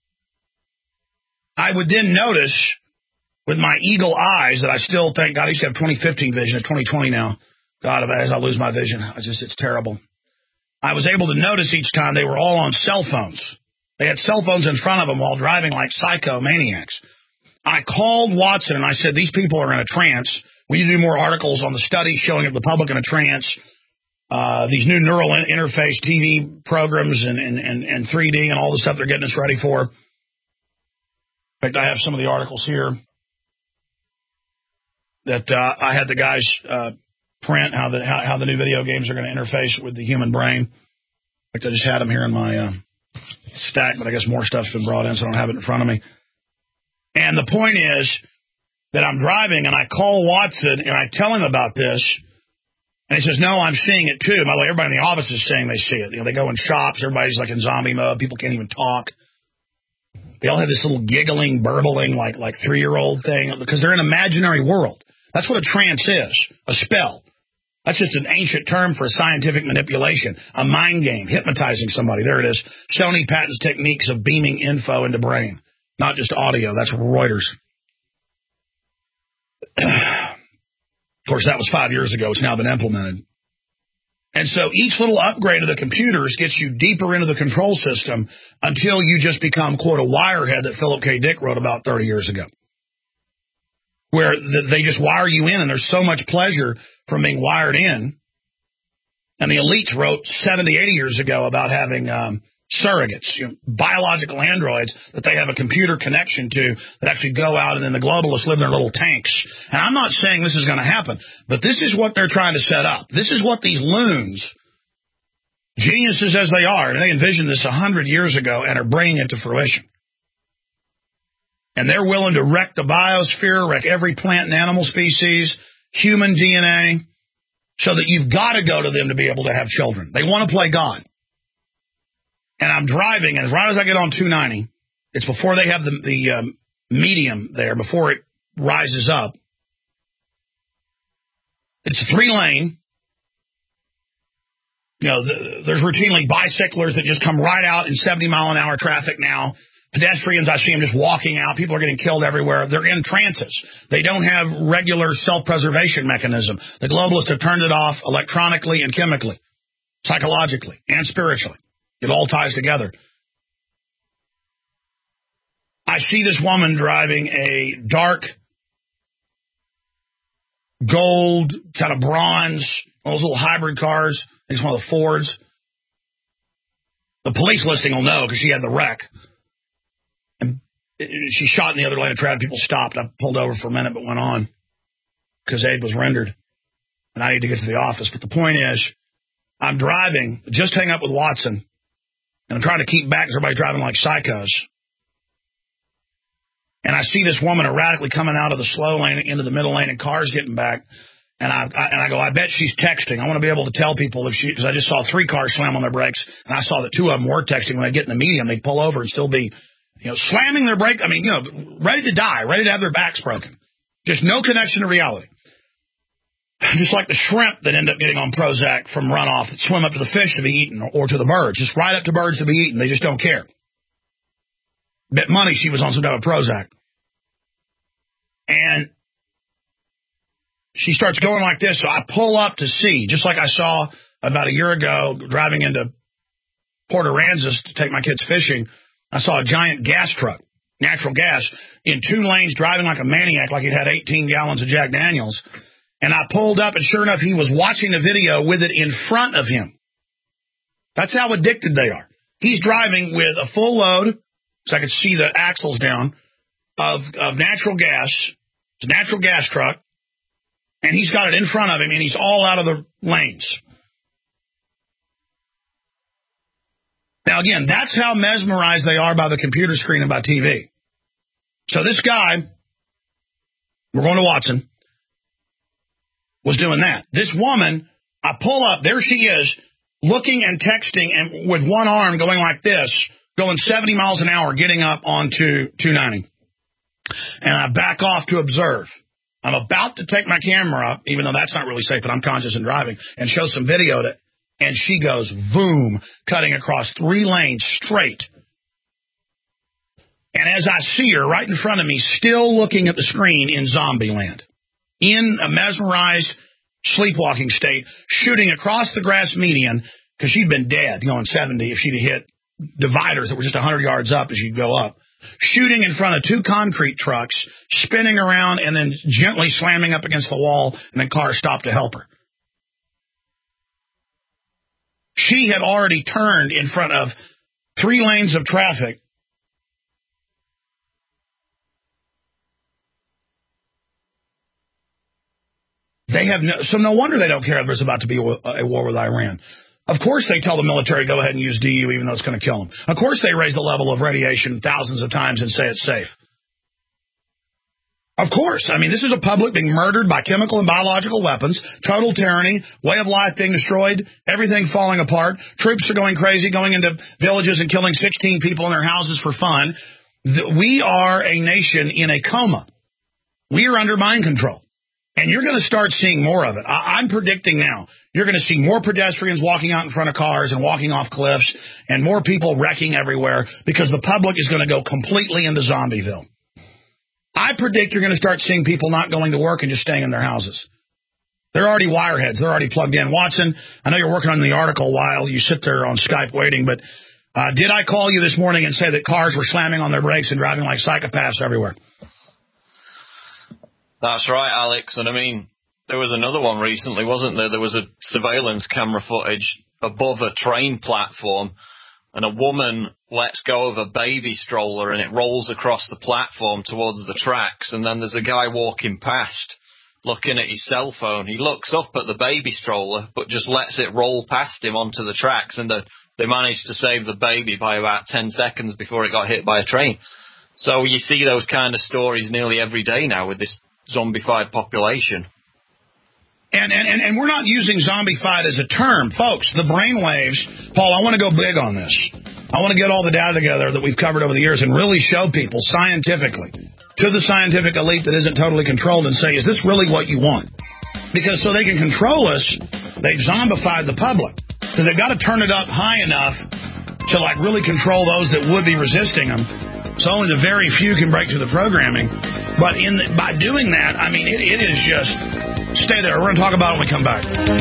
I would then notice with my eagle eyes that I still think, God, I used to have twenty fifteen vision, it's twenty twenty now. God, as I lose my vision, I just it's terrible. I was able to notice each time they were all on cell phones. They had cell phones in front of them while driving like psychomaniacs. I called Watson and I said, these people are in a trance. We need to do more articles on the study showing of the public in a trance, uh, these new neural interface T V programs and, and, and, and three D and all the stuff they're getting us ready for. In fact, I have some of the articles here that uh, I had the guys uh, print, how the how, how the new video games are going to interface with the human brain. In fact, I just had them here in my uh, stack, but I guess more stuff's been brought in, so I don't have it in front of me. And the point is that I'm driving, and I call Watson, and I tell him about this, and he says, no, I'm seeing it too. By the way, everybody in the office is saying they see it. You know, they go in shops, everybody's like in zombie mode, people can't even talk. They all have this little giggling, burbling, like like three-year-old thing, because they're in an imaginary world. That's what a trance is, a spell. That's just an ancient term for scientific manipulation, a mind game, hypnotizing somebody. There it is. Sony patents techniques of beaming info into brain. not just audio. That's Reuters. Of course, that was five years ago. It's now been implemented. And so each little upgrade of the computers gets you deeper into the control system until you just become, quote, a wirehead that Philip K. Dick wrote about thirty years ago, where they just wire you in, and there's so much pleasure from being wired in. And the elites wrote seventy, eighty years ago about having um, surrogates, you know, biological androids that they have a computer connection to that actually go out, and then the globalists live in their little tanks. And I'm not saying this is going to happen, but this is what they're trying to set up. This is what these loons, geniuses as they are, and they envisioned this one hundred years ago and are bringing it to fruition. And they're willing to wreck the biosphere, wreck every plant and animal species, human D N A, so that you've got to go to them to be able to have children. They want to play God. And I'm driving, and right as I get on two ninety, it's before they have the, the um, medium there, before it rises up. It's a three-lane. You know, the, there's routinely bicyclers that just come right out in seventy mile an hour traffic now. Pedestrians, I see them just walking out. People are getting killed everywhere. They're in trances. They don't have regular self-preservation mechanism. The globalists have turned it off electronically and chemically, psychologically and spiritually. It all ties together. I see this woman driving a dark gold, kind of bronze, those little hybrid cars. I think it's one of the Fords. The police listing will know because she had the wreck. And she shot in the other lane of traffic. People stopped. I pulled over for a minute but went on because aid was rendered. And I need to get to the office. But the point is, I'm driving, just hang up with Watson. And I'm trying to keep back because everybody's driving like psychos. And I see this woman erratically coming out of the slow lane into the middle lane, and cars getting back. And I, I and I go, I bet she's texting. I want to be able to tell people if she, because I just saw three cars slam on their brakes, and I saw that two of them were texting. When they get in the medium, they'd pull over and still be, you know, slamming their brake. I mean, you know, ready to die, ready to have their backs broken. Just no connection to reality. Just like the shrimp that end up getting on Prozac from runoff that swim up to the fish to be eaten, or to the birds, just right up to birds to be eaten. They just don't care. Bet money she was on some type of Prozac. And she starts going like this, so I pull up to see, just like I saw about a year ago driving into Port Aransas to take my kids fishing. I saw a giant gas truck, natural gas, in two lanes driving like a maniac, like he'd had eighteen gallons of Jack Daniels. And I pulled up, and sure enough, he was watching a video with it in front of him. That's how addicted they are. He's driving with a full load, so I could see the axles down, of, of natural gas. It's a natural gas truck. And he's got it in front of him, and he's all out of the lanes. Now, again, that's how mesmerized they are by the computer screen and by T V. So this guy, we're going to Watson, was doing that. This woman, I pull up, there she is, looking and texting, and with one arm going like this, going seventy miles an hour, getting up onto two ninety. And I back off to observe. I'm about to take my camera up, even though that's not really safe, but I'm conscious in driving, and show some video to, and she goes, boom, cutting across three lanes straight. And as I see her right in front of me, still looking at the screen in zombie land, in a mesmerized sleepwalking state, shooting across the grass median, because she'd been dead, going seventy if she'd hit dividers that were just one hundred yards up as you'd go up, shooting in front of two concrete trucks, spinning around, and then gently slamming up against the wall, and then cars stopped to help her. She had already turned in front of three lanes of traffic. They have no, so no wonder they don't care if there's about to be a war with Iran. Of course they tell the military, go ahead and use D U even though it's going to kill them. Of course they raise the level of radiation thousands of times and say it's safe. Of course. I mean, this is a public being murdered by chemical and biological weapons, total tyranny, way of life being destroyed, everything falling apart. Troops are going crazy, going into villages and killing sixteen people in their houses for fun. We are a nation in a coma. We are under mind control. And you're going to start seeing more of it. I- I'm predicting now you're going to see more pedestrians walking out in front of cars and walking off cliffs and more people wrecking everywhere because the public is going to go completely into Zombieville. I predict you're going to start seeing people not going to work and just staying in their houses. They're already wireheads. They're already plugged in. Watson, I know you're working on the article while you sit there on Skype waiting, but uh, did I call you this morning and say that cars were slamming on their brakes and driving like psychopaths everywhere? That's right, Alex. And I mean, there was another one recently, wasn't there? There was a surveillance camera footage above a train platform, and a woman lets go of a baby stroller and it rolls across the platform towards the tracks. And then there's a guy walking past looking at his cell phone. He looks up at the baby stroller, but just lets it roll past him onto the tracks. And the, they managed to save the baby by about ten seconds before it got hit by a train. So you see those kind of stories nearly every day now with this zombified population. And, and, and, and we're not using zombified as a term. Folks, the brainwaves, Paul, I want to go big on this. I want to get all the data together that we've covered over the years and really show people scientifically, to the scientific elite that isn't totally controlled, and say, is this really what you want? Because so they can control us, they've zombified the public. Because they've got to turn it up high enough to like really control those that would be resisting them. So only the very few can break through the programming. But in the, by doing that, I mean, it, it is just... Stay there. We're going to talk about it when we come back.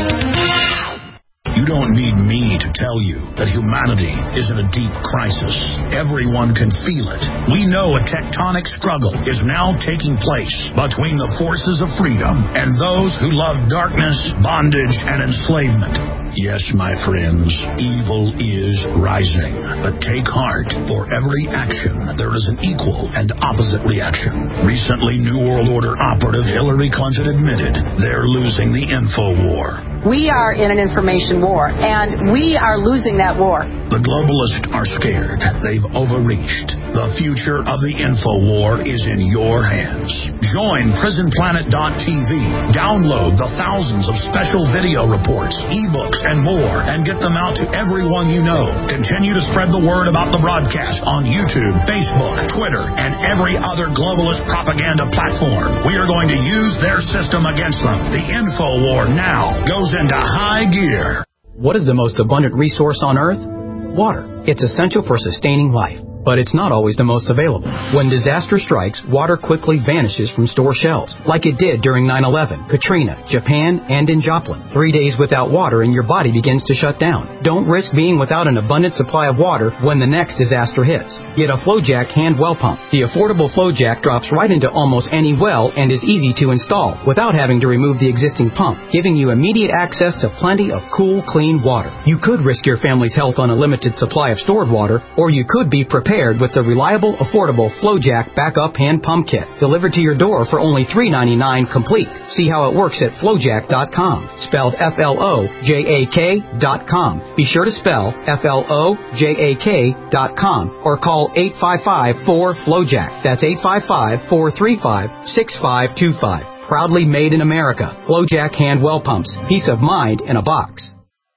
You don't need me to tell you that humanity is in a deep crisis. Everyone can feel it. We know a tectonic struggle is now taking place between the forces of freedom and those who love darkness, bondage, and enslavement. Yes, my friends, evil is rising. But take heart. For every action, there is an equal and opposite reaction. Recently, New World Order operative Hillary Clinton admitted they're losing the info war. We are in an information war, and we are losing that war. The globalists are scared. They've overreached. The future of the info war is in your hands. Join prison planet dot t v. Download the thousands of special video reports, ebooks, and more, and get them out to everyone you know. Continue to spread the word about the broadcast on YouTube, Facebook, Twitter, and every other globalist propaganda platform. We are going to use their system against them. The info war now goes into high gear. What is the most abundant resource on Earth? Water. It's essential for sustaining life, but it's not always the most available. When disaster strikes, water quickly vanishes from store shelves, like it did during nine eleven, Katrina, Japan, and in Joplin. Three days without water and your body begins to shut down. Don't risk being without an abundant supply of water when the next disaster hits. Get a FlowJack hand well pump. The affordable FlowJack drops right into almost any well and is easy to install without having to remove the existing pump, giving you immediate access to plenty of cool, clean water. You could risk your family's health on a limited supply of stored water, or you could be prepared with the reliable, affordable FlowJack Backup Hand Pump Kit, delivered to your door for only three ninety-nine complete. See how it works at flowjack dot com, spelled F L O J A K dot com. Be sure to spell F L O J A K dot com or call eight five five, four, FlowJack. That's eight five five, four three five, six five two five. Proudly made in America. FlowJack Hand Well Pumps. Peace of mind in a box.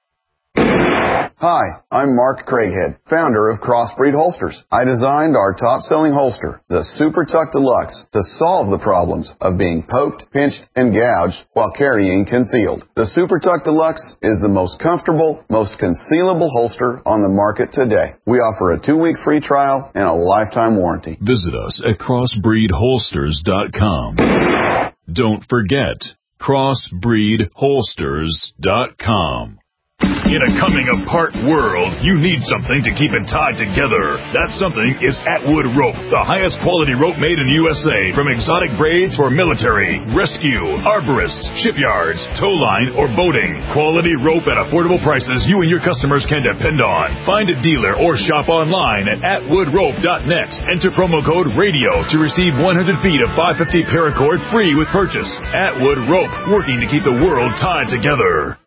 Hi, I'm Mark Craighead, founder of Crossbreed Holsters. I designed our top-selling holster, the Super Tuck Deluxe, to solve the problems of being poked, pinched, and gouged while carrying concealed. The Super Tuck Deluxe is the most comfortable, most concealable holster on the market today. We offer a two-week free trial and a lifetime warranty. Visit us at crossbreed holsters dot com. Don't forget, crossbreed holsters dot com. In a coming-apart world, you need something to keep it tied together. That something is Atwood Rope, the highest quality rope made in the U S A. From exotic braids for military, rescue, arborists, shipyards, tow line, or boating. Quality rope at affordable prices you and your customers can depend on. Find a dealer or shop online at atwood rope dot net. Enter promo code RADIO to receive one hundred feet of five fifty paracord free with purchase. Atwood Rope, working to keep the world tied together.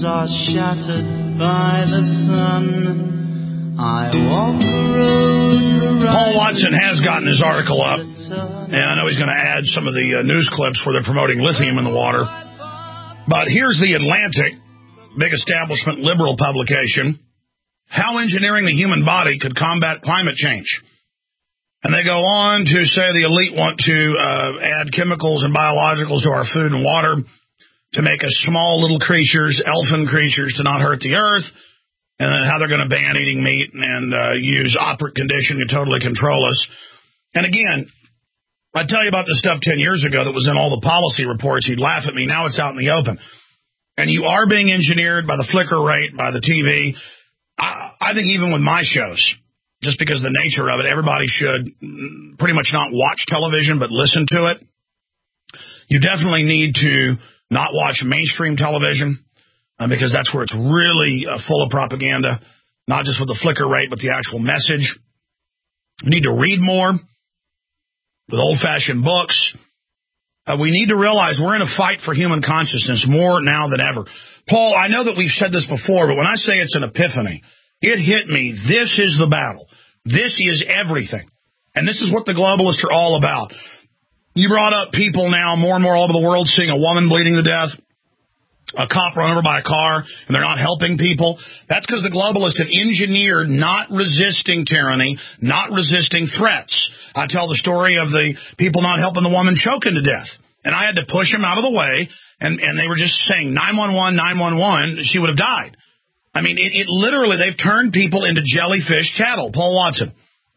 dreams are shattered by the sun. I walk the road. Paul Watson has gotten his article up, and I know he's going to add some of the uh, news clips where they're promoting lithium in the water. But here's the Atlantic, big establishment liberal publication, How Engineering the Human Body Could Combat Climate Change. And they go on to say the elite want to uh, add chemicals and biologicals to our food and water to make us small little creatures, elfin creatures, to not hurt the earth, and then how they're going to ban eating meat and uh, use operant conditioning to totally control us. And again, I tell you about this stuff ten years ago that was in all the policy reports. You'd laugh at me. Now it's out in the open. And you are being engineered by the flicker rate, by the T V. I, I think even with my shows, just because of the nature of it, everybody should pretty much not watch television but listen to it. You definitely need to not watch mainstream television uh, because that's where it's really uh, full of propaganda, not just with the flicker rate but the actual message. You need to read more with old-fashioned books. Uh, we need to realize we're in a fight for human consciousness more now than ever. Paul, I know that we've said this before, but when I say it's an epiphany, it hit me. This is the battle. This is everything. And this is what the globalists are all about. You brought up people now more and more all over the world seeing a woman bleeding to death, a cop run over by a car, and they're not helping people. That's because the globalists have engineered not resisting tyranny, not resisting threats. I tell the story of the people not helping the woman choking to death. And I had to push them out of the way, and, and they were just saying nine one one, nine one one, she would have died. I mean, it, it literally, they've turned people into jellyfish cattle. Paul Watson.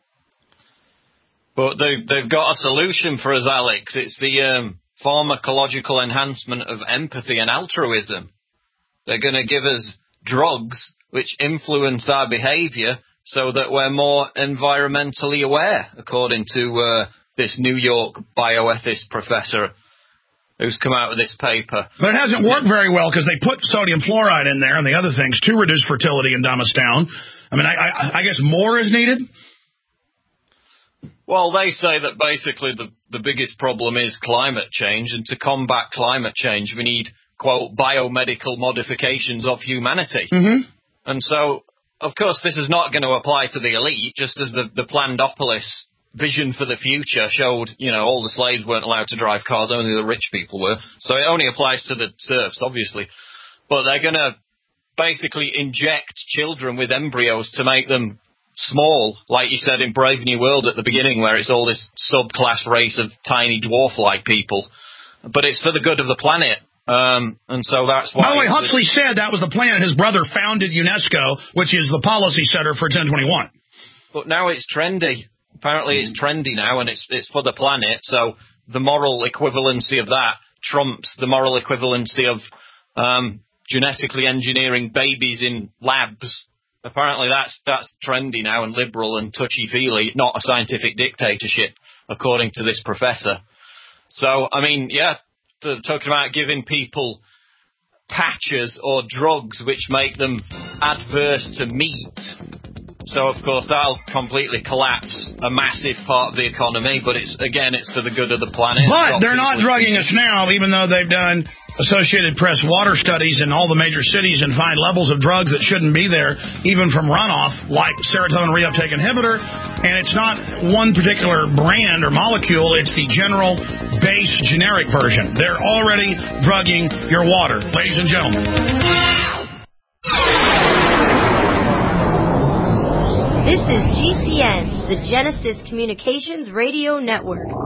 But they, they've got a solution for us, Alex. It's the um, pharmacological enhancement of empathy and altruism. They're going to give us drugs which influence our behavior so that we're more environmentally aware, according to uh, this New York bioethicist professor who's come out with this paper. But it hasn't worked very well because they put sodium fluoride in there and the other things to reduce fertility and dumb us down. I mean, I, I, I guess more is needed? Well, they say that basically the, the biggest problem is climate change, and to combat climate change we need, quote, biomedical modifications of humanity. Mm-hmm. And so, of course, this is not going to apply to the elite, just as the, the Plandopolis vision for the future showed, you know, all the slaves weren't allowed to drive cars, only the rich people were. So it only applies to the serfs, obviously. But they're going to basically inject children with embryos to make them small, like you said in Brave New World at the beginning, where it's all this subclass race of tiny dwarf-like people. But it's for the good of the planet. Um, and so that's why... By the way, Huxley said that was the plan. His brother founded UNESCO, which is the policy center for ten twenty-one. But now it's trendy. Apparently it's trendy now, and it's it's for the planet, so the moral equivalency of that trumps the moral equivalency of um, genetically engineering babies in labs. Apparently that's that's trendy now and liberal and touchy-feely, not a scientific dictatorship, according to this professor. So, I mean, yeah, t- talking about giving people patches or drugs which make them adverse to meat. So, of course, that'll completely collapse a massive part of the economy, but it's, again, it's for the good of the planet. But they're not drugging us now, even though they've done Associated Press water studies in all the major cities and find levels of drugs that shouldn't be there, even from runoff, like serotonin reuptake inhibitor. And it's not one particular brand or molecule, it's the general base generic version. They're already drugging your water, ladies and gentlemen. This is G C N, the Genesis Communications Radio Network.